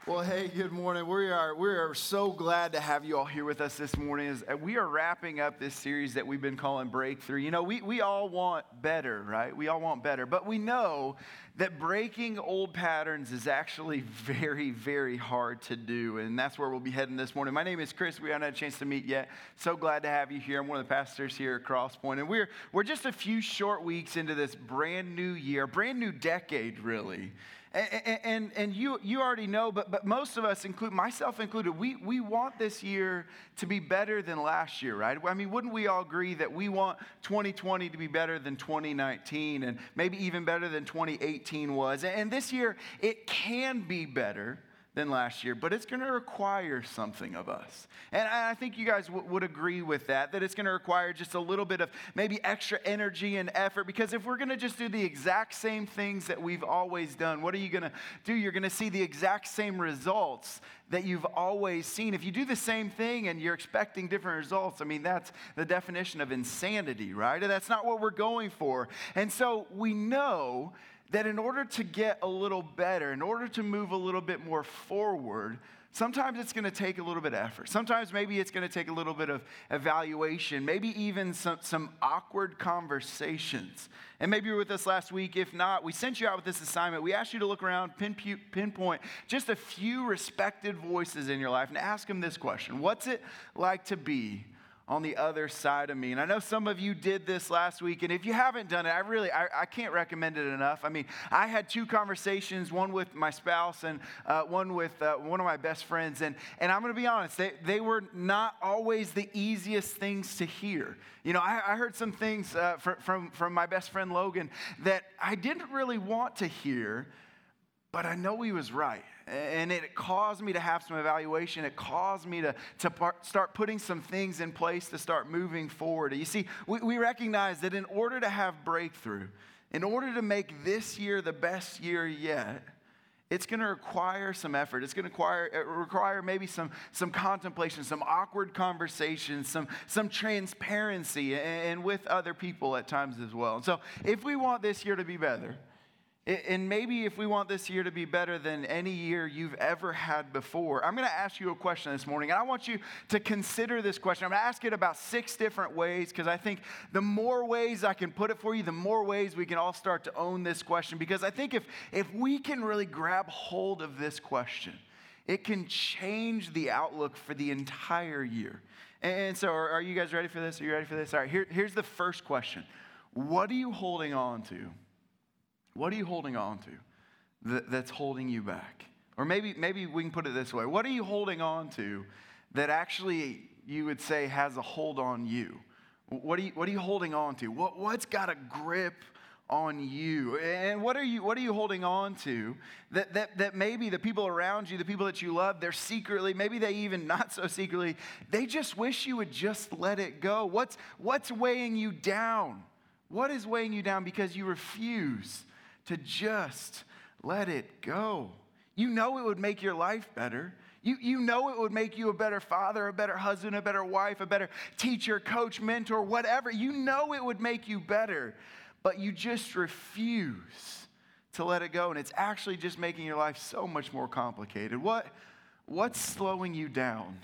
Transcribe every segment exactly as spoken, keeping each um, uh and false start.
Well, hey, good morning. We are we are so glad to have you all here with us this morning. As we are wrapping up this series that we've been calling Breakthrough. You know, we, we all want better, right? We all want better. But we know that breaking old patterns is actually very, very hard to do. And that's where we'll be heading this morning. My name is Chris. We haven't had a chance to meet yet. So glad to have you here. I'm one of the pastors here at Crosspoint. And we're, we're just a few short weeks into this brand new year, brand new decade, really. And, and, and you you already know, but, but most of us, include myself included, we, we want this year to be better than last year, right? I mean, wouldn't we all agree that we want twenty twenty to be better than twenty nineteen and maybe even better than twenty eighteen was? And this year, it can be better than last year, but it's going to require something of us. And I think you guys w- would agree with that, that it's going to require just a little bit of maybe extra energy and effort, because if we're going to just do the exact same things that we've always done, what are you going to do? You're going to see the exact same results that you've always seen. If you do the same thing and you're expecting different results, I mean, that's the definition of insanity, right? And that's not what we're going for. And so we know that in order to get a little better, in order to move a little bit more forward, sometimes it's going to take a little bit of effort. Sometimes maybe it's going to take a little bit of evaluation, maybe even some, some awkward conversations. And maybe you were with us last week. If not, we sent you out with this assignment. We asked you to look around, pinpoint just a few respected voices in your life and ask them this question: what's it like to be on the other side of me? And I know some of you did this last week, and if you haven't done it, I really, I, I can't recommend it enough. I mean, I had two conversations, one with my spouse and uh, one with uh, one of my best friends, and, and I'm going to be honest, they, they were not always the easiest things to hear. You know, I, I heard some things uh, from, from, from my best friend Logan that I didn't really want to hear, but I know he was right. And it caused me to have some evaluation. It caused me to, to part, start putting some things in place to start moving forward. You see, we, we recognize that in order to have breakthrough, in order to make this year the best year yet, it's going to require some effort. It's going to require, require maybe some, some contemplation, some awkward conversations, some, some transparency, and, and with other people at times as well. And so if we want this year to be better, and maybe if we want this year to be better than any year you've ever had before, I'm going to ask you a question this morning. And I want you to consider this question. I'm going to ask it about six different ways, because I think the more ways I can put it for you, the more ways we can all start to own this question. Because I think if, if we can really grab hold of this question, it can change the outlook for the entire year. And so are, are you guys ready for this? Are you ready for this? All right, here, here's the first question. What are you holding on to? What are you holding on to that, that's holding you back? Or maybe maybe we can put it this way. What are you holding on to that actually you would say has a hold on you? What are you, what are you holding on to? What, what's got a grip on you? And what are you what are you holding on to that, that, that maybe the people around you, the people that you love, they're secretly, maybe they even not so secretly, they just wish you would just let it go? What's, what's weighing you down? What is weighing you down because you refuse to just let it go? You know it would make your life better. You, you know it would make you a better father, a better husband, a better wife, a better teacher, coach, mentor, whatever. You know it would make you better, but you just refuse to let it go. And it's actually just making your life so much more complicated. What, what's slowing you down?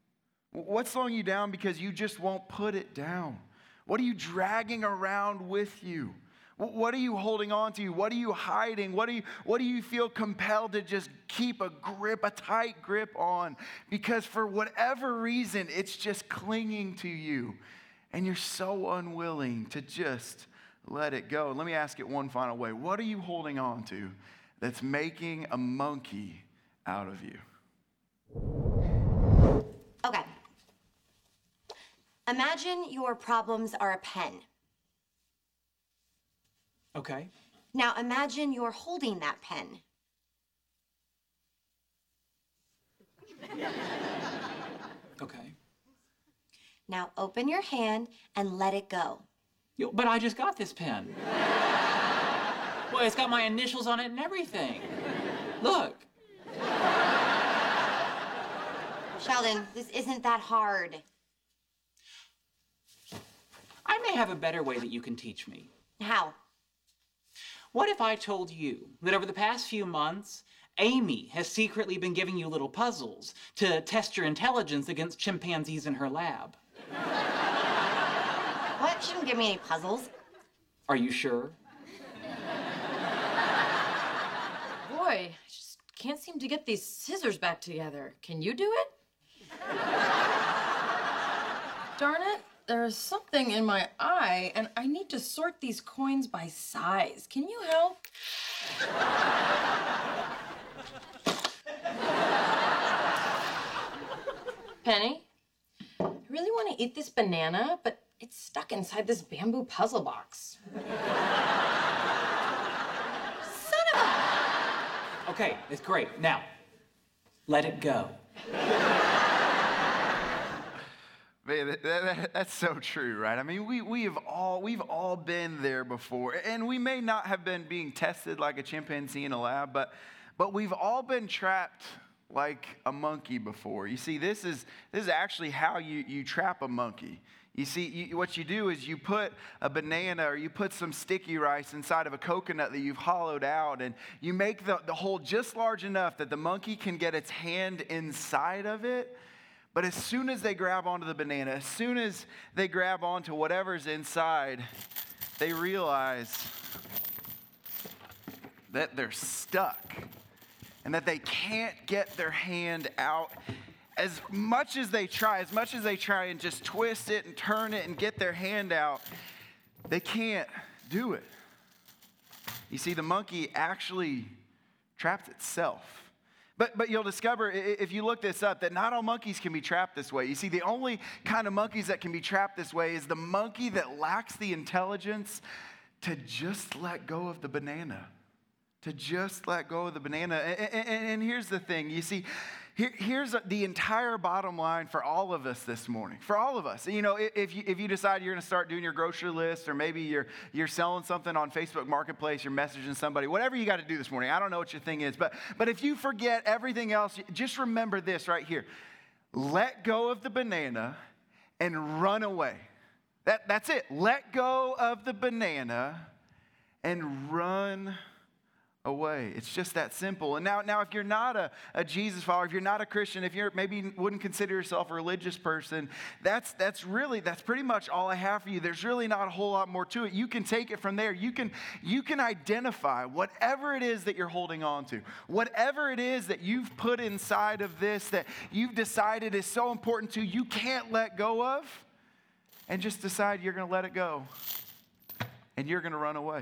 What's slowing you down because you just won't put it down? What are you dragging around with you? What are you holding on to? What are you hiding? What do you, what do you feel compelled to just keep a grip, a tight grip on? Because for whatever reason, it's just clinging to you. And you're so unwilling to just let it go. Let me ask it one final way. What are you holding on to that's making a monkey out of you? Okay. Imagine your problems are a pen. Okay. Now imagine you're holding that pen. Okay. Now open your hand and let it go. Yo, but I just got this pen. Well, it's got my initials on it and everything. Look. Sheldon, this isn't that hard. I may have a better way that you can teach me. How? What if I told you that over the past few months, Amy has secretly been giving you little puzzles to test your intelligence against chimpanzees in her lab. What? She didn't give me any puzzles. Are you sure? Boy, I just can't seem to get these scissors back together. Can you do it? Darn it, there's something in my eye, and I need to sort these coins by size. Can you help? Penny, I really want to eat this banana, but it's stuck inside this bamboo puzzle box. Son of a... Okay, it's great. Now, let it go. Man, that, that, that's so true, right? I mean, we, we have all, we've all been there before. And we may not have been being tested like a chimpanzee in a lab, but, but we've all been trapped like a monkey before. You see, this is, this is actually how you, you trap a monkey. You see, you, what you do is you put a banana or you put some sticky rice inside of a coconut that you've hollowed out, and you make the, the hole just large enough that the monkey can get its hand inside of it. But as soon as they grab onto the banana, as soon as they grab onto whatever's inside, they realize that they're stuck and that they can't get their hand out. As much as they try, as much as they try and just twist it and turn it and get their hand out, they can't do it. You see, the monkey actually trapped itself. But, but you'll discover, if you look this up, that not all monkeys can be trapped this way. You see, the only kind of monkeys that can be trapped this way is the monkey that lacks the intelligence to just let go of the banana. To just let go of the banana. And, and, and here's the thing. You see, here, here's the entire bottom line for all of us this morning. For all of us. You know, if you, if you decide you're going to start doing your grocery list, or maybe you're, you're selling something on Facebook Marketplace, you're messaging somebody, whatever you got to do this morning. I don't know what your thing is. But, but if you forget everything else, just remember this right here. Let go of the banana and run away. That, that's it. Let go of the banana and run away. It's just that simple. And now, now if you're not a, a Jesus follower, if you're not a Christian, if you're maybe wouldn't consider yourself a religious person, that's that's really, that's pretty much all I have for you. There's really not a whole lot more to it. You can take it from there. You can, you can identify whatever it is that you're holding on to, whatever it is that you've put inside of this that you've decided is so important to you, can't let go of, and just decide you're going to let it go and you're going to run away.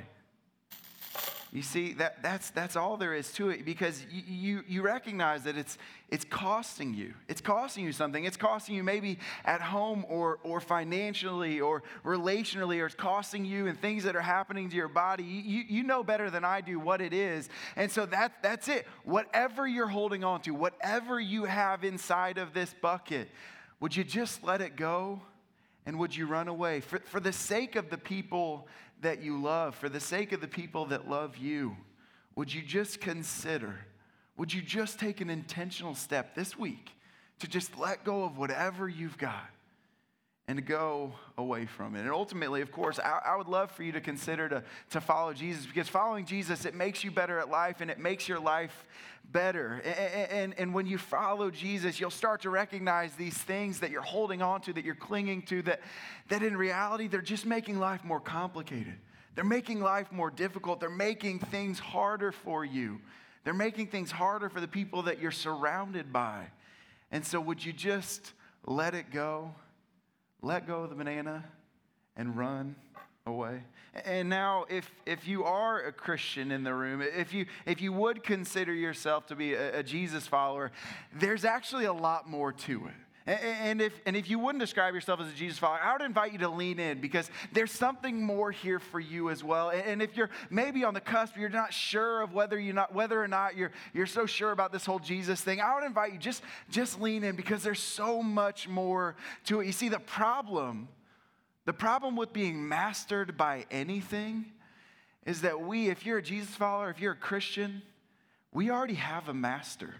You see, that, that's, that's all there is to it, because you, you, you recognize that it's, it's costing you. It's costing you something. It's costing you maybe at home or, or financially or relationally, or it's costing you in things that are happening to your body. You, you know better than I do what it is. And so that, that's it. Whatever you're holding on to, whatever you have inside of this bucket, would you just let it go? And would you run away? For, for the sake of the people that you love, for the sake of the people that love you, would you just consider, would you just take an intentional step this week to just let go of whatever you've got and to go away from it? And ultimately, of course, I, I would love for you to consider to, to follow Jesus, because following Jesus, it makes you better at life and it makes your life better. And, and, and when you follow Jesus, you'll start to recognize these things that you're holding on to, that you're clinging to, that, that in reality, they're just making life more complicated. They're making life more difficult. They're making things harder for you. They're making things harder for the people that you're surrounded by. And so would you just let it go? Let go of the banana and run away. And now, if if you are a Christian in the room, if you if you would consider yourself to be a, a Jesus follower, there's actually a lot more to it. And if and if you wouldn't describe yourself as a Jesus follower, I would invite you to lean in, because there's something more here for you as well. And if you're maybe on the cusp, you're not sure of whether you not whether or not you're you're so sure about this whole Jesus thing, I would invite you just just lean in, because there's so much more to it. You see, the problem, the problem with being mastered by anything is that we, if you're a Jesus follower, if you're a Christian, we already have a master.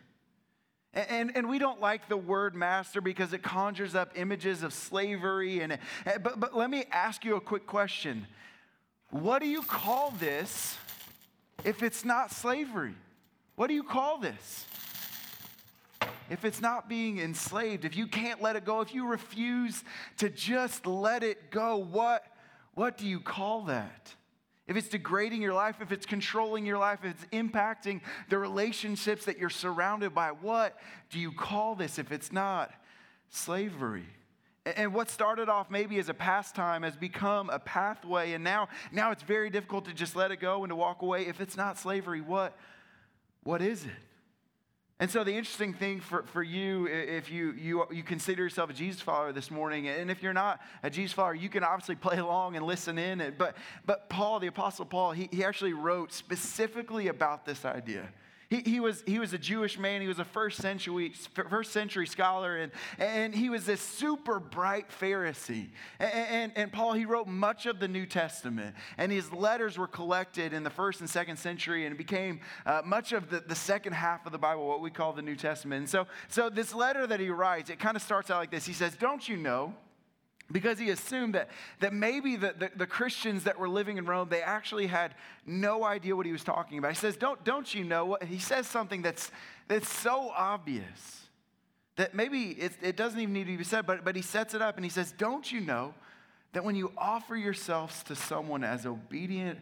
And, and we don't like the word master because it conjures up images of slavery. And but, but let me ask you a quick question. What do you call this if it's not slavery? What do you call this? If it's not being enslaved, if you can't let it go, if you refuse to just let it go, what, what do you call that? If it's degrading your life, if it's controlling your life, if it's impacting the relationships that you're surrounded by, what do you call this if it's not slavery? And what started off maybe as a pastime has become a pathway, and now, now it's very difficult to just let it go and to walk away. If it's not slavery, what, what is it? And so the interesting thing for, for you, if you, you, you consider yourself a Jesus follower this morning, and if you're not a Jesus follower, you can obviously play along and listen in. But, but Paul, the Apostle Paul, he, he actually wrote specifically about this idea. He, he, was, he was a Jewish man. He was a first century, first century scholar, and, and he was this super bright Pharisee. And, and, and Paul, he wrote much of the New Testament, and his letters were collected in the first and second century, and it became uh, much of the, the second half of the Bible, what we call the New Testament. And so, so this letter that he writes, it kind of starts out like this. He says, "Don't you know?" Because he assumed that, that maybe the, the, the Christians that were living in Rome, they actually had no idea what he was talking about. He says, don't, don't you know? What? He says something that's, that's so obvious that maybe it, it doesn't even need to be said, but, but he sets it up and he says, "Don't you know that when you offer yourselves to someone as obedient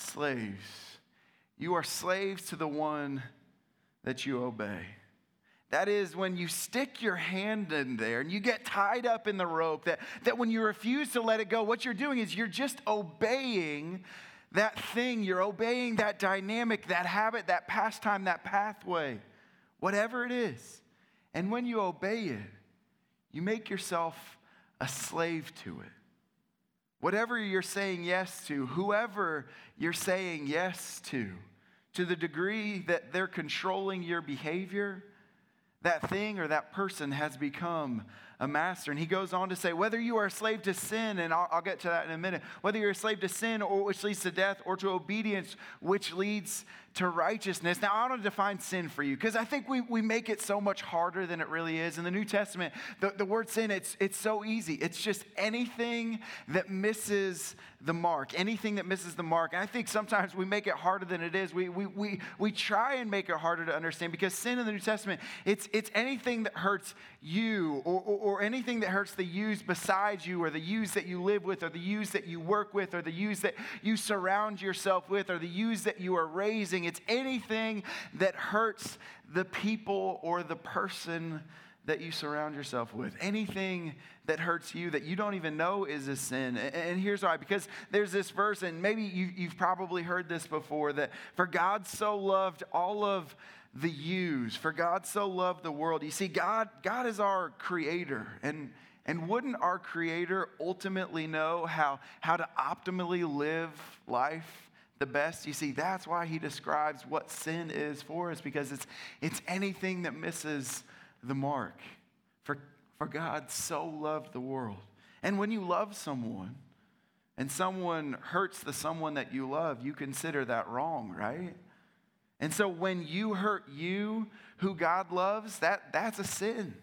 slaves, you are slaves to the one that you obey?" That is, when you stick your hand in there and you get tied up in the rope, that, that when you refuse to let it go, what you're doing is you're just obeying that thing. You're obeying that dynamic, that habit, that pastime, that pathway, whatever it is. And when you obey it, you make yourself a slave to it. Whatever you're saying yes to, whoever you're saying yes to, to the degree that they're controlling your behavior, that thing or that person has become a master. And he goes on to say, whether you are a slave to sin, and I'll, I'll get to that in a minute, whether you're a slave to sin, or which leads to death, or to obedience, which leads to righteousness. Now, I want to define sin for you, because I think we, we make it so much harder than it really is. In the New Testament, the, the word sin, it's, it's so easy. It's just anything that misses the mark, anything that misses the mark. And I think sometimes we make it harder than it is. We, we, we, we try and make it harder to understand, because sin in the New Testament, it's, it's anything that hurts you, or, or, or anything that hurts the yous besides you, or the yous that you live with, or the yous that you work with, or the yous that you surround yourself with, or the yous that you are raising. It's anything that hurts the people or the person that you surround yourself with. Anything that hurts you that you don't even know is a sin. And here's why. Because there's this verse, and maybe you, you've probably heard this before, that for God so loved all of the yous, for God so loved the world. You see, God, God is our creator, and And wouldn't our Creator ultimately know how, how to optimally live life the best? You see, that's why he describes what sin is for us, because it's, it's anything that misses the mark. For, for God so loved the world. And when you love someone, and someone hurts the someone that you love, you consider that wrong, right? And so when you hurt you, who God loves, that, that's a sin.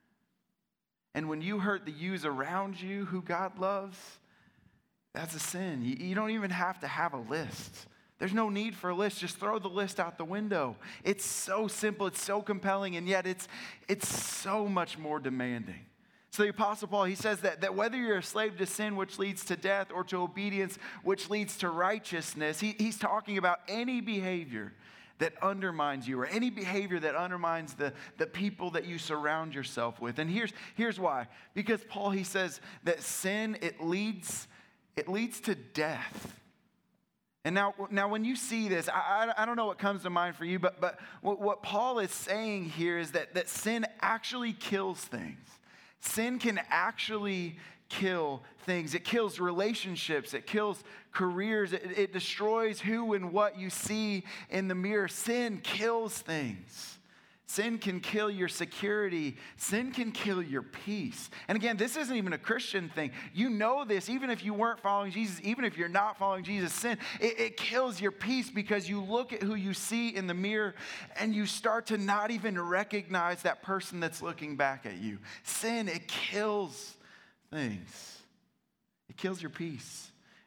And when you hurt the yous around you, who God loves, that's a sin. You, you don't even have to have a list. There's no need for a list. Just throw the list out the window. It's so simple. It's so compelling. And yet it's, it's so much more demanding. So the Apostle Paul, he says that, that whether you're a slave to sin, which leads to death, or to obedience, which leads to righteousness, he, he's talking about any behavior that undermines you, or any behavior that undermines the, the people that you surround yourself with. And here's, here's why. Because Paul, he says that sin, it leads, it leads to death. And now, now when you see this, I, I, I don't know what comes to mind for you, but, but what, what Paul is saying here is that, that sin actually kills things. Sin can actually kill things. It kills relationships. It kills careers. It, it destroys who and what you see in the mirror. Sin kills things. Sin can kill your security. Sin can kill your peace. And again, this isn't even a Christian thing. You know this, even if you weren't following Jesus, even if you're not following Jesus, sin, it, it kills your peace, because you look at who you see in the mirror and you start to not even recognize that person that's looking back at you. Sin, it kills things. It kills your peace.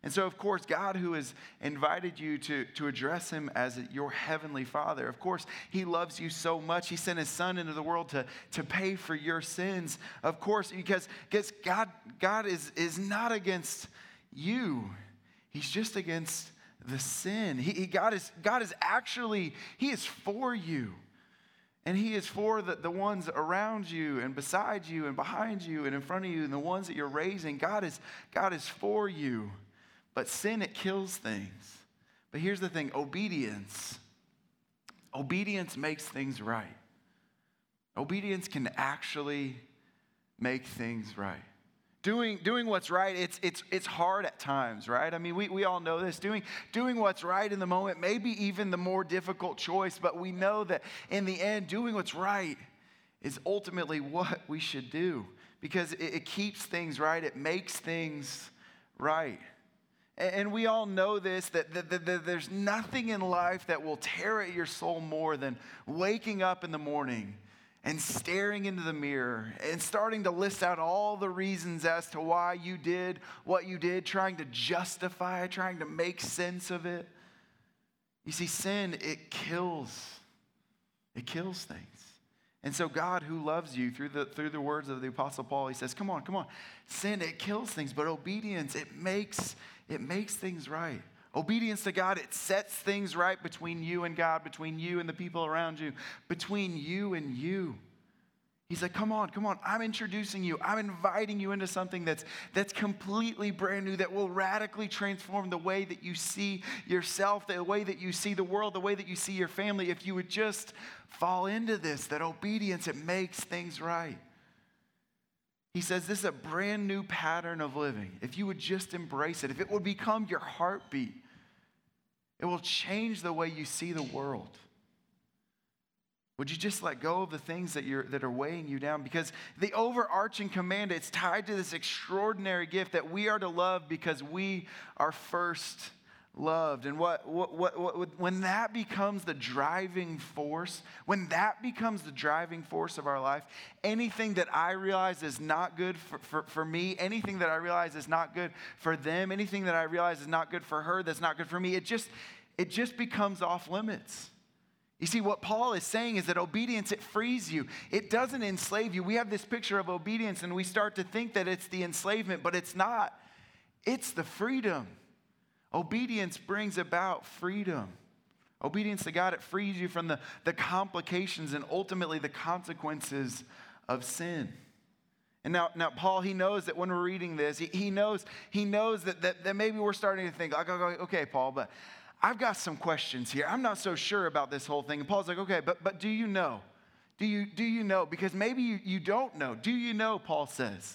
And so, of course, God, who has invited you to, to address him as your heavenly Father, of course, he loves you so much. He sent his son into the world to, to pay for your sins. Of course, because, because God, God is, is not against you. He's just against the sin. He, he, God, is, God is actually, he is for you. And he is for the, the ones around you and beside you and behind you and in front of you and the ones that you're raising. God is, God is for you. But sin, it kills things. But here's the thing, obedience. Obedience makes things right. Obedience can actually make things right. Doing, doing what's right, it's, it's, it's hard at times, right? I mean, we, we all know this. Doing, doing what's right in the moment may be even the more difficult choice, but we know that in the end, doing what's right is ultimately what we should do because it, it keeps things right. It makes things right. And we all know this, that, that, that, that there's nothing in life that will tear at your soul more than waking up in the morning and staring into the mirror and starting to list out all the reasons as to why you did what you did, trying to justify it, trying to make sense of it. You see, sin, it kills. It kills things. And so God, who loves you through the, through the words of the Apostle Paul, he says, come on, come on. Sin, it kills things, but obedience, it makes It makes things right. Obedience to God, it sets things right between you and God, between you and the people around you, between you and you. He's like, come on, come on. I'm introducing you. I'm inviting you into something that's, that's completely brand new, that will radically transform the way that you see yourself, the way that you see the world, the way that you see your family. If you would just fall into this, that obedience, it makes things right. He says this is a brand new pattern of living. If you would just embrace it, if it would become your heartbeat, it will change the way you see the world. Would you just let go of the things that you're that are weighing you down? Because the overarching command, it's tied to this extraordinary gift that we are to love because we are first loved. And what, what, what, what, when that becomes the driving force, when that becomes the driving force of our life, anything that I realize is not good for, for, for me, anything that I realize is not good for them, anything that I realize is not good for her, that's not good for me, it just, it just becomes off limits. You see, what Paul is saying is that obedience, it frees you. It doesn't enslave you. We have this picture of obedience and we start to think that it's the enslavement, but it's not. It's the freedom. Obedience brings about freedom. Obedience to God, it frees you from the, the complications and ultimately the consequences of sin. And now, now Paul, he knows that when we're reading this, he, he knows, he knows that, that, that maybe we're starting to think, like, okay, Paul, but I've got some questions here. I'm not so sure about this whole thing. And Paul's like, okay, but, but do you know? Do you, do you know? Because maybe you, you don't know. Do you know, Paul says,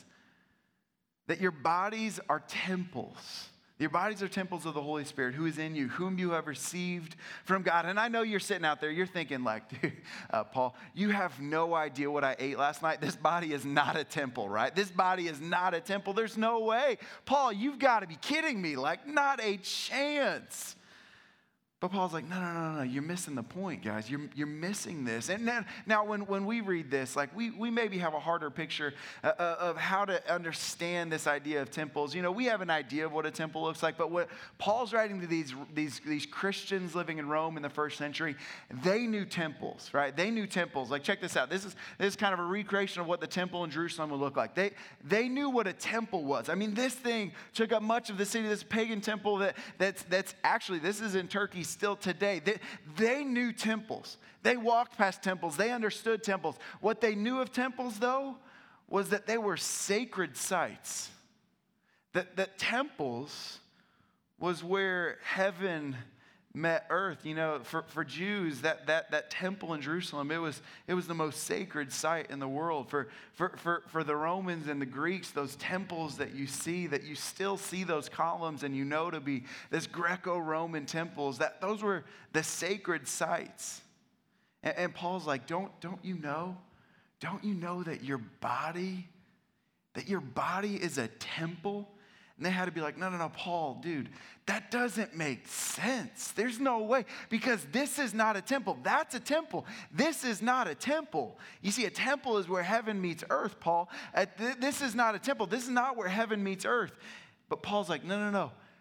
that your bodies are temples? Your bodies are temples of the Holy Spirit who is in you, whom you have received from God. And I know you're sitting out there, you're thinking like, dude, uh, Paul, you have no idea what I ate last night. This body is not a temple, right? This body is not a temple. There's no way. Paul, you've got to be kidding me. Like, not a chance. But Paul's like, no, no, no, no, you're missing the point, guys. You're, you're missing this. And now, now when, when we read this, like we, we maybe have a harder picture uh, of how to understand this idea of temples. You know, we have an idea of what a temple looks like, but what Paul's writing to these, these, these Christians living in Rome in the first century, they knew temples, right? They knew temples. Like, check this out. This is, this is kind of a recreation of what the temple in Jerusalem would look like. They, they knew what a temple was. I mean, this thing took up much of the city, this pagan temple that, that's, that's actually, this is in Turkey still today. They, they knew temples. They walked past temples. They understood temples. What they knew of temples, though, was that they were sacred sites. That, that temples was where heaven met earth. You know, for, for Jews, that, that, that temple in Jerusalem, it was, it was the most sacred site in the world. For, for, for, for the Romans and the Greeks, those temples that you see, that you still see those columns and you know to be this Greco-Roman temples, that those were the sacred sites. And, and Paul's like, don't, don't you know? Don't you know that your body, that your body is a temple? And they had to be like, no, no, no, Paul, dude, that doesn't make sense. There's no way, because this is not a temple. That's a temple. This is not a temple. You see, a temple is where heaven meets earth, Paul. Uh, th- this is not a temple. This is not where heaven meets earth. But Paul's like, no, no, no.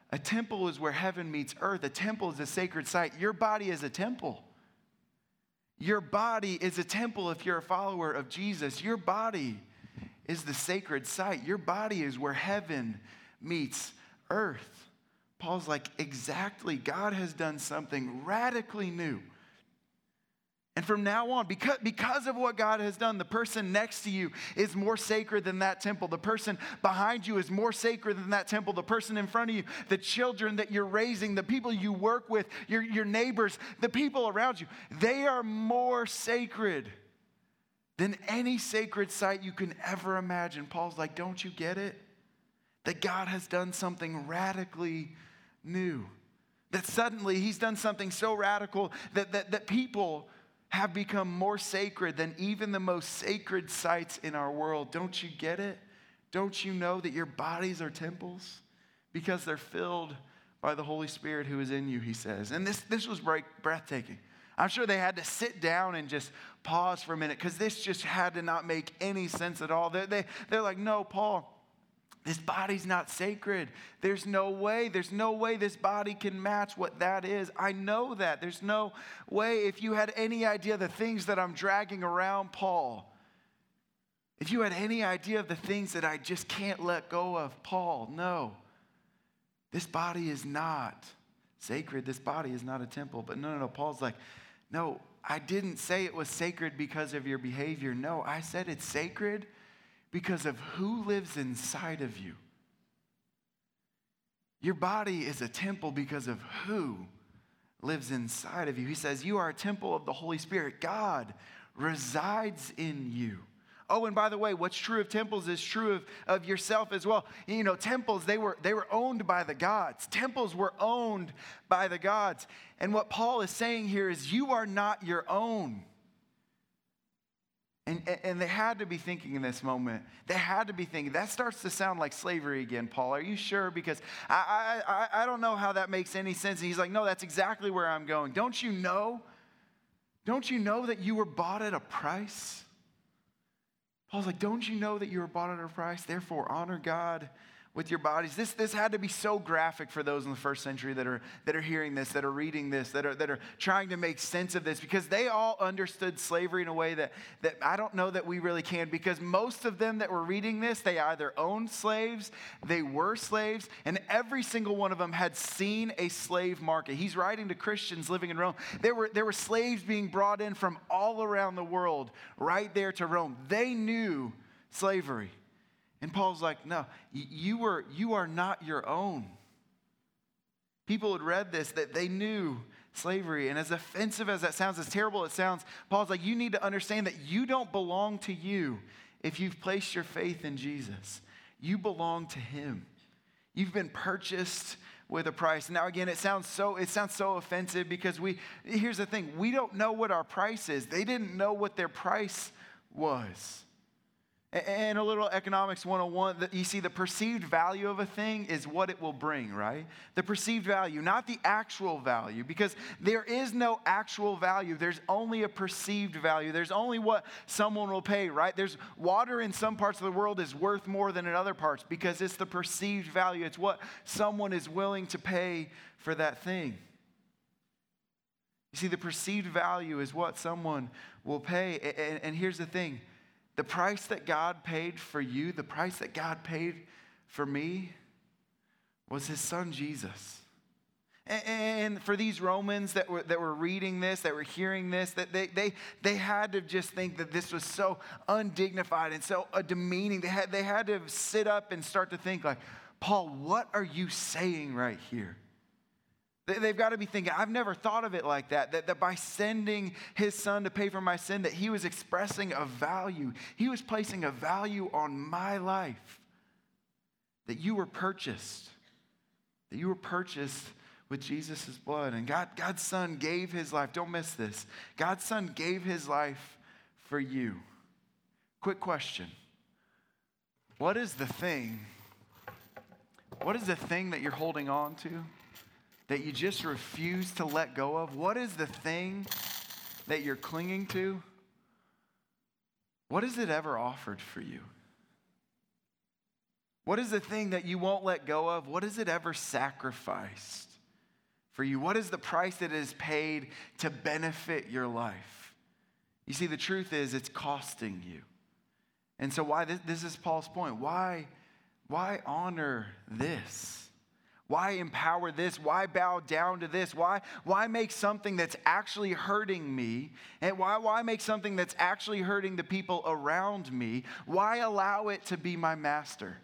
A temple is where heaven meets earth. A temple is a sacred site. Your body is a temple. Your body is a temple if you're a follower of Jesus. Your body is the sacred site. Your body is where heaven meets earth. Paul's like, exactly. God has done something radically new. And from now on, because, because of what God has done, the person next to you is more sacred than that temple. The person behind you is more sacred than that temple. The person in front of you, the children that you're raising, the people you work with, your, your neighbors, the people around you, they are more sacred than any sacred site you can ever imagine. Paul's like, don't you get it? That God has done something radically new. That suddenly he's done something so radical that, that, that people have become more sacred than even the most sacred sites in our world. Don't you get it? Don't you know that your bodies are temples? Because they're filled by the Holy Spirit who is in you, he says. And this, this was break, breathtaking. I'm sure they had to sit down and just pause for a minute because this just had to not make any sense at all. They, they, they're like, no, Paul, this body's not sacred. There's no way. There's no way this body can match what that is. I know that. There's no way. If you had any idea the things that I'm dragging around, Paul, if you had any idea of the things that I just can't let go of, Paul, no. This body is not sacred. This body is not a temple. But no, no, no. Paul's like, no, I didn't say it was sacred because of your behavior. No, I said it's sacred because of who lives inside of you. Your body is a temple because of who lives inside of you. He says, you are a temple of the Holy Spirit. God resides in you. Oh, and by the way, what's true of temples is true of, of yourself as well. You know, temples, they were, they were owned by the gods. Temples were owned by the gods. And what Paul is saying here is you are not your own. And, and they had to be thinking in this moment, they had to be thinking, that starts to sound like slavery again, Paul. Are you sure? Because I, I, I don't know how that makes any sense. And he's like, no, that's exactly where I'm going. Don't you know? Don't you know that you were bought at a price? Paul's like, don't you know that you were bought at a price? Therefore, honor God with your bodies. This, this had to be so graphic for those in the first century that are, that are hearing this, that are reading this, that are, that are trying to make sense of this, because they all understood slavery in a way that, that I don't know that we really can, because most of them that were reading this, they either owned slaves, they were slaves, and every single one of them had seen a slave market. He's writing to Christians living in Rome. There were, there were slaves being brought in from all around the world right there to Rome. They knew slavery. And Paul's like, no, you were, you are not your own. People had read this, that they knew slavery. And as offensive as that sounds, as terrible it sounds, Paul's like, you need to understand that you don't belong to you if you've placed your faith in Jesus. You belong to him. You've been purchased with a price. Now, again, it sounds so it sounds so offensive because we, here's the thing, we don't know what our price is. They didn't know what their price was. And a little economics one oh one, you see the perceived value of a thing is what it will bring, right? The perceived value, not the actual value, because there is no actual value. There's only a perceived value. There's only what someone will pay, right? There's water in some parts of the world is worth more than in other parts because it's the perceived value. It's what someone is willing to pay for that thing. You see, the perceived value is what someone will pay. And, and here's the thing. The price that God paid for you, the price that God paid for me was his son, Jesus. And for these Romans that were, that were reading this, that were hearing this, that they, they, they had to just think that this was so undignified and so demeaning. They had, they had to sit up and start to think like, Paul, what are you saying right here? They've got to be thinking, I've never thought of it like that, that, that by sending his son to pay for my sin, that he was expressing a value. He was placing a value on my life, that you were purchased, that you were purchased with Jesus' blood. And God, God's son gave his life. Don't miss this. God's son gave his life for you. Quick question. What is the thing, what is the thing that you're holding on to? That you just refuse to let go of? What is the thing that you're clinging to? What has it ever offered for you? What is the thing that you won't let go of? What has it ever sacrificed for you? What is the price that is paid to benefit your life? You see, the truth is it's costing you. And so why this, this is Paul's point. Why, why honor this? Why empower this? Why bow down to this? Why, why make something that's actually hurting me? And why, why make something that's actually hurting the people around me? Why allow it to be my master?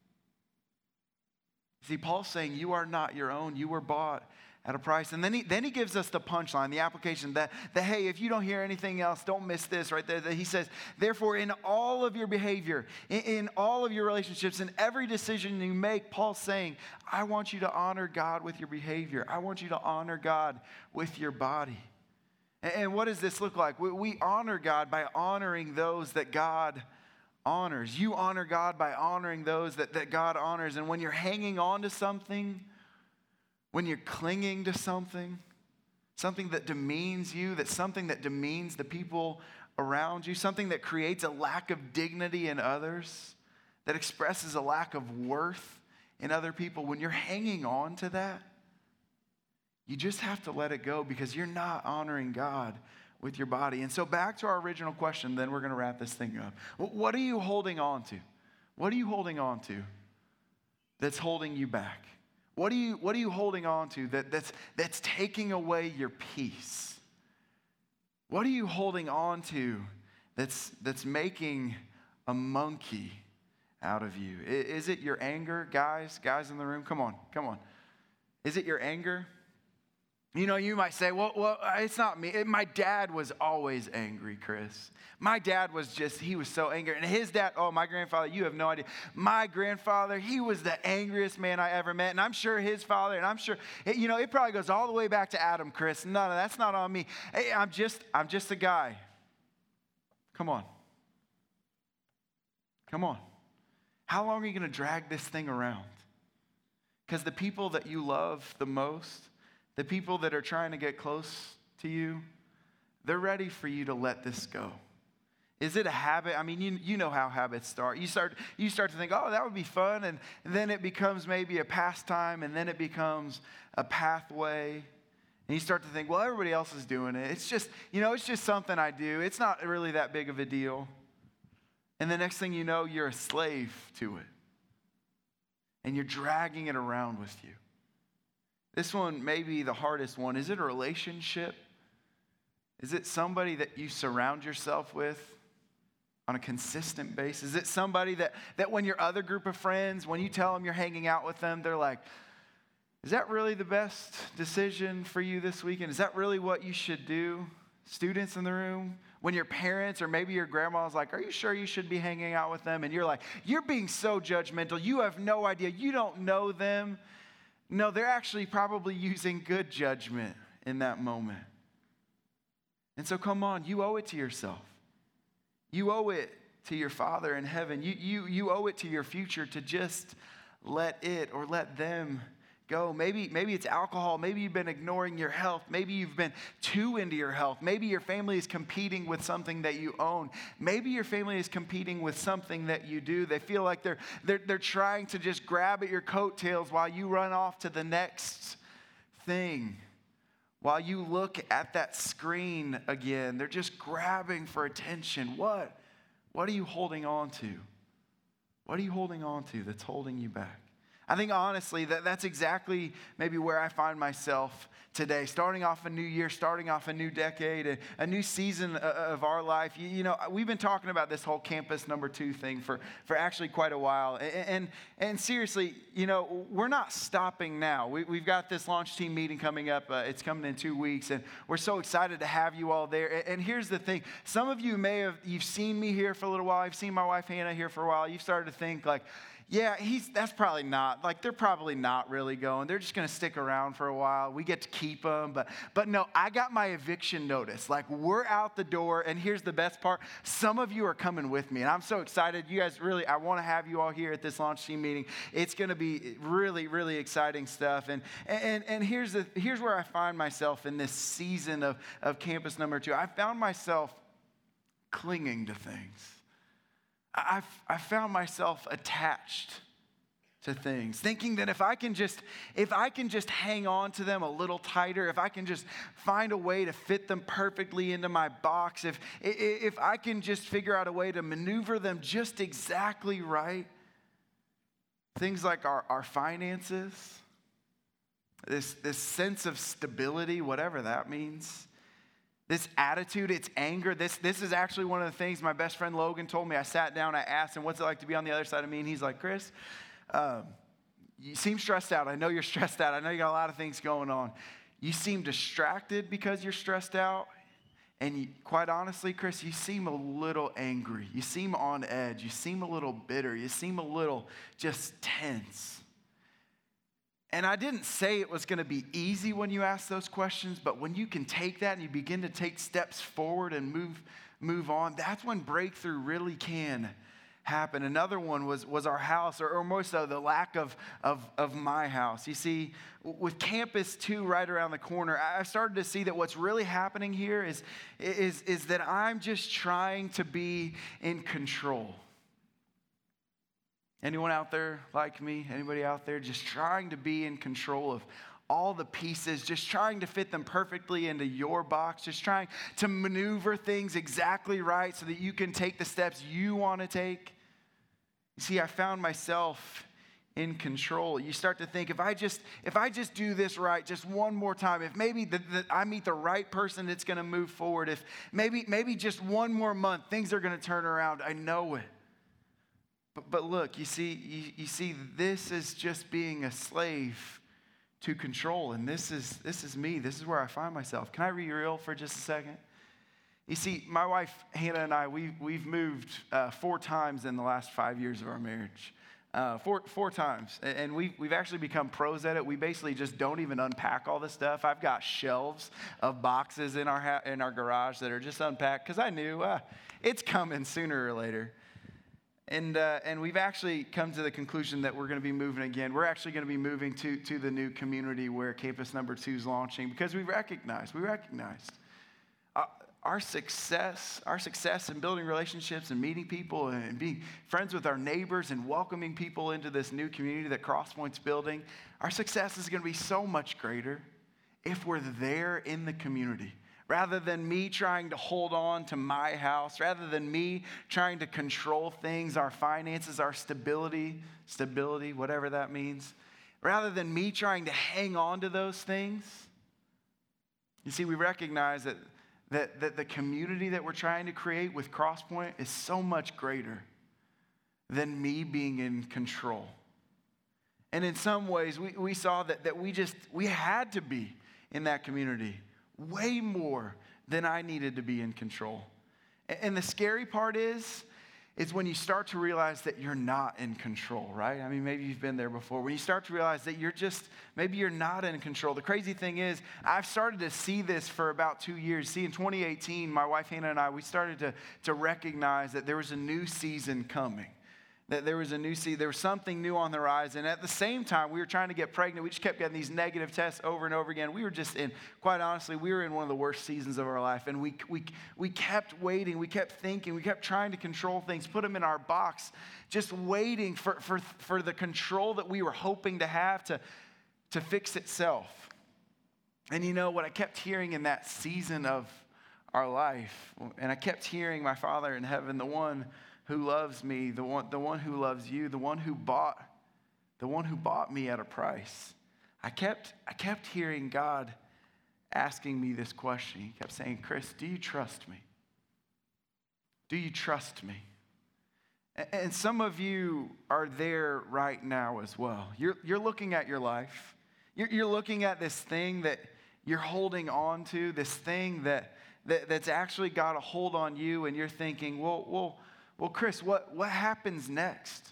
See, Paul's saying you are not your own. You were bought at a price. And then he, then he gives us the punchline, the application that, that, hey, if you don't hear anything else, don't miss this right there. That he says, therefore, in all of your behavior, in, in all of your relationships, in every decision you make, Paul's saying, I want you to honor God with your behavior. I want you to honor God with your body. And, and what does this look like? We, we honor God by honoring those that God honors. You honor God by honoring those that, that God honors. And when you're hanging on to something, when you're clinging to something, something that demeans you, that's something that demeans the people around you, something that creates a lack of dignity in others, that expresses a lack of worth in other people, when you're hanging on to that, you just have to let it go because you're not honoring God with your body. And so back to our original question, then we're going to wrap this thing up. What are you holding on to? What are you holding on to that's holding you back? What are you, what are you holding on to that, that's, that's taking away your peace? What are you holding on to that's, that's making a monkey out of you? Is it your anger? Guys, guys in the room, come on, come on. Is it your anger? You know, you might say, well, well, it's not me. My dad was always angry, Chris. My dad was just, he was so angry. And his dad, oh, my grandfather, you have no idea. My grandfather, he was the angriest man I ever met. And I'm sure his father, and I'm sure, you know, it probably goes all the way back to Adam, Chris. No, no, that's not on me. Hey, I'm just, I'm just a guy. Come on. Come on. How long are you going to drag this thing around? Because the people that you love the most, the people that are trying to get close to you, they're ready for you to let this go. Is it a habit? I mean, you, you know how habits start. You start, you start to think, oh, that would be fun, and then it becomes maybe a pastime, and then it becomes a pathway. And you start to think, well, everybody else is doing it. It's just, you know, it's just something I do. It's not really that big of a deal. And the next thing you know, you're a slave to it. And you're dragging it around with you. This one may be the hardest one. Is it a relationship? Is it somebody that you surround yourself with on a consistent basis? Is it somebody that, that when your other group of friends, when you tell them you're hanging out with them, they're like, is that really the best decision for you this weekend? Is that really what you should do? Students in the room, when your parents or maybe your grandma's like, are you sure you should be hanging out with them? And you're like, you're being so judgmental. You have no idea. You don't know them. No, they're actually probably using good judgment in that moment. And so come on, you owe it to yourself. You owe it to your Father in heaven. You, you, you owe it to your future to just let it or let them go. Maybe, maybe it's alcohol. Maybe you've been ignoring your health. Maybe you've been too into your health. Maybe your family is competing with something that you own. Maybe your family is competing with something that you do. They feel like they're, they're, they're trying to just grab at your coattails while you run off to the next thing. While you look at that screen again, they're just grabbing for attention. What? What are you holding on to? What are you holding on to that's holding you back? I think honestly that that's exactly maybe where I find myself today. Starting off a new year, starting off a new decade, a, a new season of our life. You, you know, we've been talking about this whole campus number two thing for, for actually quite a while. And, and, and seriously, you know, we're not stopping now. We, we've got this launch team meeting coming up. Uh, it's coming in two weeks. And we're so excited to have you all there. And, and here's the thing. Some of you may have, you've seen me here for a little while. I've seen my wife Hannah here for a while. You've started to think like, yeah, he's that's probably not, like they're probably not really going. They're just going to stick around for a while. We get to keep them. But, but no, I got my eviction notice. Like we're out the door. And here's the best part. Some of you are coming with me. And I'm so excited. You guys really, I want to have you all here at this launch team meeting. It's going to be really, really exciting stuff. And, and, and here's, the, here's where I find myself in this season of, of campus number two. I found myself clinging to things. I've, I found myself attached to things, thinking that if I can just if I can just hang on to them a little tighter, if I can just find a way to fit them perfectly into my box, if if I can just figure out a way to maneuver them just exactly right, things like our, our finances, this, this sense of stability, whatever that means, this attitude, it's anger. This, this is actually one of the things my best friend Logan told me. I sat down, I asked him, what's it like to be on the other side of me? And he's like, Chris, um, you seem stressed out. I know you're stressed out. I know you got a lot of things going on. You seem distracted because you're stressed out. And you, quite honestly, Chris, you seem a little angry. You seem on edge. You seem a little bitter. You seem a little just tense. And I didn't say it was going to be easy when you ask those questions, but when you can take that and you begin to take steps forward and move, move on, that's when breakthrough really can happen. Another one was, was our house, or, or more so the lack of, of, of my house. You see, with Campus two right around the corner, I started to see that what's really happening here is, is, is that I'm just trying to be in control. Anyone out there like me? Anybody out there just trying to be in control of all the pieces, just trying to fit them perfectly into your box, just trying to maneuver things exactly right so that you can take the steps you want to take? You see, I found myself in control. You start to think, if I just if I just do this right just one more time, if maybe the, the, I meet the right person that's going to move forward, if maybe maybe just one more month, things are going to turn around. I know it. But, but look, you see, you, you see, this is just being a slave to control, and this is this is me. This is where I find myself. Can I be real for just a second? You see, my wife Hannah and I, we we've moved uh, four times in the last five years of our marriage. Uh, four four times, and we've, we've actually become pros at it. We basically just don't even unpack all this stuff. I've got shelves of boxes in our ha- in our garage that are just unpacked because I knew uh, it's coming sooner or later. And uh, and we've actually come to the conclusion that we're going to be moving again. We're actually going to be moving to, to the new community where Campus Number Two is launching because we recognized, we recognized uh, our success, our success in building relationships and meeting people and being friends with our neighbors and welcoming people into this new community that Crosspoint's building. Our success is going to be so much greater if we're there in the community. Rather than me trying to hold on to my house, rather than me trying to control things, our finances, our stability, stability, whatever that means, rather than me trying to hang on to those things, you see, we recognize that, that, that the community that we're trying to create with Crosspoint is so much greater than me being in control. And in some ways, we, we saw that, that we just, we had to be in that community way more than I needed to be in control. And the scary part is, is when you start to realize that you're not in control, right? I mean, maybe you've been there before. When you start to realize that you're just, maybe you're not in control. The crazy thing is, I've started to see this for about two years. See, in twenty eighteen, my wife Hannah and I, we started to, to recognize that there was a new season coming. That there was a new season, there was something new on the rise. And at the same time, we were trying to get pregnant. We just kept getting these negative tests over and over again. We were just in, quite honestly, we were in one of the worst seasons of our life. And we we we kept waiting, we kept thinking, we kept trying to control things, put them in our box, just waiting for, for, for the control that we were hoping to have to, to fix itself. And you know what I kept hearing in that season of our life, and I kept hearing my Father in heaven, the one who loves me, the one, the one who loves you, the one who bought, the one who bought me at a price. I kept, I kept hearing God asking me this question. He kept saying, Chris, do you trust me? Do you trust me? And some of you are there right now as well. You're, you're looking at your life. You're, you're looking at this thing that you're holding on to, this thing that, that that's actually got a hold on you, and you're thinking, well, well, Well, Chris, what, what happens next?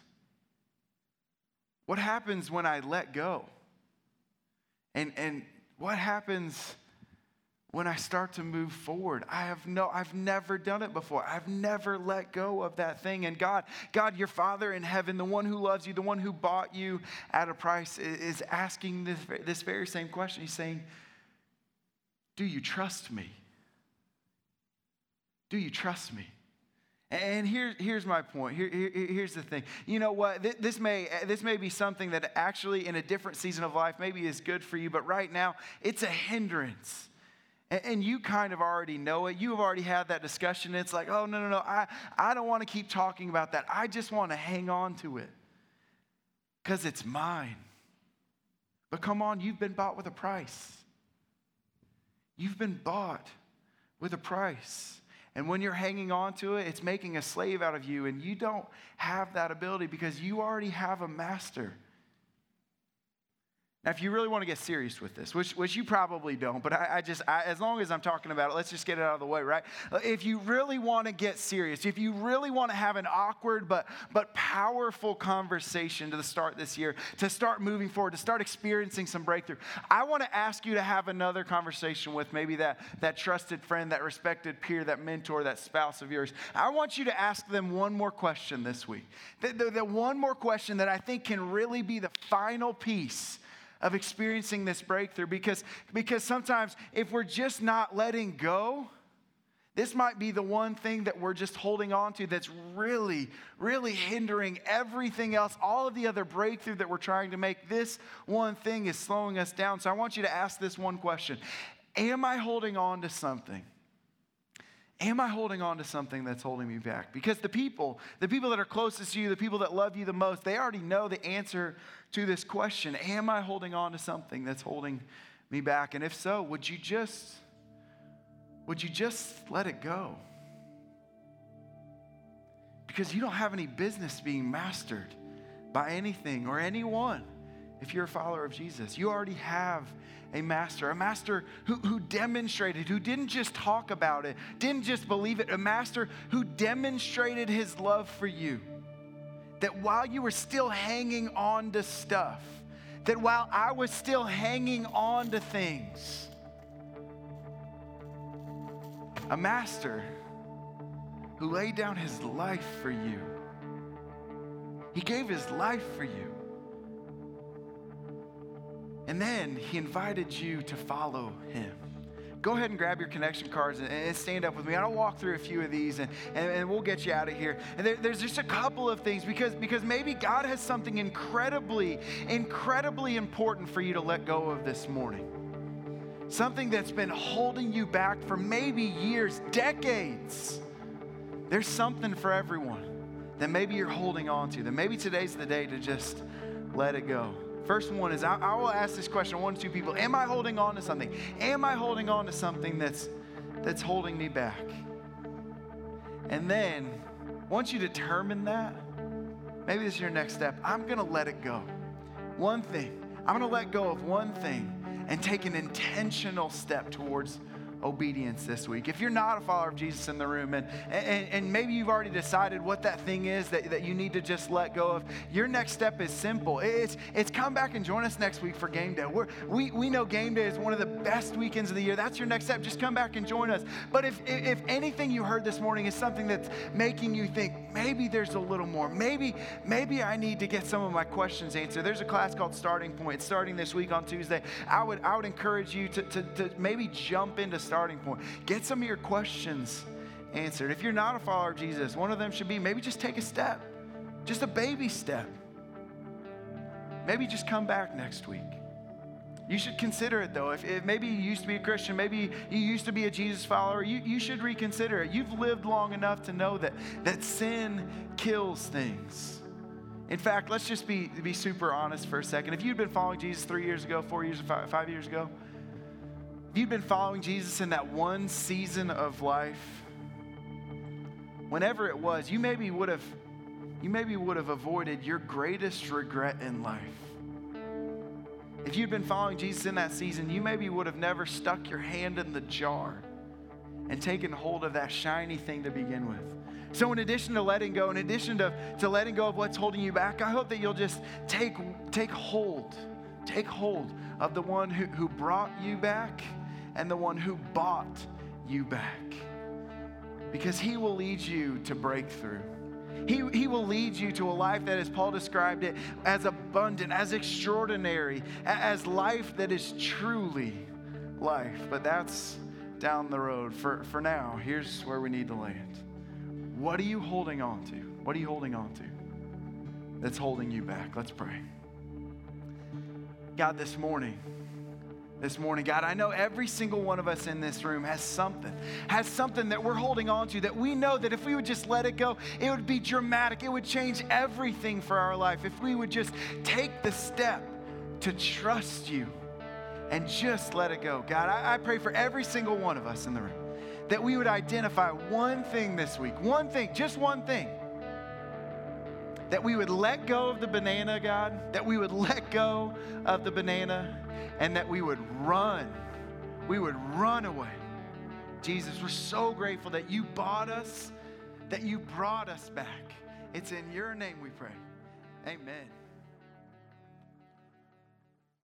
What happens when I let go? And, and what happens when I start to move forward? I have no, I've never done it before. I've never let go of that thing. And God, God, your Father in heaven, the one who loves you, the one who bought you at a price, is asking this, this very same question. He's saying, do you trust me? Do you trust me? And here, here's my point. Here, here, here's the thing. You know what? This may, this may be something that actually in a different season of life maybe is good for you, but right now it's a hindrance. And you kind of already know it. You have already had that discussion. It's like, oh, no, no, no. I, I don't want to keep talking about that. I just want to hang on to it because it's mine. But come on, you've been bought with a price. You've been bought with a price. And when you're hanging on to it, it's making a slave out of you. And you don't have that ability because you already have a master. Now, if you really want to get serious with this, which, which you probably don't, but I, I just, I, as long as I'm talking about it, let's just get it out of the way, right? If you really want to get serious, if you really want to have an awkward but, but powerful conversation to the start this year, to start moving forward, to start experiencing some breakthrough, I want to ask you to have another conversation with maybe that, that trusted friend, that respected peer, that mentor, that spouse of yours. I want you to ask them one more question this week. The, the, the one more question that I think can really be the final piece of experiencing this breakthrough, because, because sometimes if we're just not letting go, this might be the one thing that we're just holding on to that's really, really hindering everything else, all of the other breakthrough that we're trying to make. This one thing is slowing us down. So I want you to ask this one question. Am I holding on to something? Am I holding on to something that's holding me back? Because the people, the people that are closest to you, the people that love you the most, they already know the answer to this question. Am I holding on to something that's holding me back? And if so, would you just, would you just let it go? Because you don't have any business being mastered by anything or anyone if you're a follower of Jesus. You already have a master, a master who, who demonstrated, who didn't just talk about it, didn't just believe it, a master who demonstrated his love for you. That while you were still hanging on to stuff, that while I was still hanging on to things, a master who laid down his life for you. He gave his life for you. And then he invited you to follow him. Go ahead and grab your connection cards and, and stand up with me. I'll walk through a few of these and, and, and we'll get you out of here. And there, there's just a couple of things because, because maybe God has something incredibly, incredibly important for you to let go of this morning. Something that's been holding you back for maybe years, decades. There's something for everyone that maybe you're holding on to, that maybe today's the day to just let it go. First one is, I, I will ask this question, one to two people. Am I holding on to something? Am I holding on to something that's, that's holding me back? And then, once you determine that, maybe this is your next step. I'm going to let it go. One thing. I'm going to let go of one thing and take an intentional step towards obedience this week. If you're not a follower of Jesus in the room and, and, and maybe you've already decided what that thing is that, that you need to just let go of, your next step is simple. It's, it's come back and join us next week for game day. We're, we, we know game day is one of the best weekends of the year. That's your next step. Just come back and join us. But if, if anything you heard this morning is something that's making you think, maybe there's a little more, maybe, maybe I need to get some of my questions answered. There's a class called Starting Point. It's starting this week on Tuesday. I would, I would encourage you to, to, to maybe jump into Starting Point. Get some of your questions answered. If you're not a follower of Jesus, one of them should be maybe just take a step, just a baby step. Maybe just come back next week. You should consider it though. If, if maybe you used to be a Christian, maybe you used to be a Jesus follower, you, you should reconsider it. You've lived long enough to know that, that sin kills things. In fact, let's just be, be super honest for a second. If you'd been following Jesus three years ago, four years, five, five years ago, if you'd been following Jesus in that one season of life, whenever it was, you maybe would have, you maybe would have avoided your greatest regret in life. If you'd been following Jesus in that season, you maybe would have never stuck your hand in the jar and taken hold of that shiny thing to begin with. So in addition to letting go, in addition to, to letting go of what's holding you back, I hope that you'll just take, take hold, take hold of the one who, who brought you back and the one who bought you back. Because he will lead you to breakthrough. He, he will lead you to a life that, as Paul described it, as abundant, as extraordinary, as life that is truly life. But that's down the road. For, for now, here's where we need to land. What are you holding on to? What are you holding on to that's holding you back? Let's pray. God, this morning, this morning, God, I know every single one of us in this room has something, has something that we're holding on to that we know that if we would just let it go, it would be dramatic. It would change everything for our life. If we would just take the step to trust you and just let it go. God, I, I pray for every single one of us in the room that we would identify one thing this week, one thing, just one thing, that we would let go of the banana, God, that we would let go of the banana, and that we would run. We would run away. Jesus, we're so grateful that you bought us, that you brought us back. It's in your name we pray. Amen.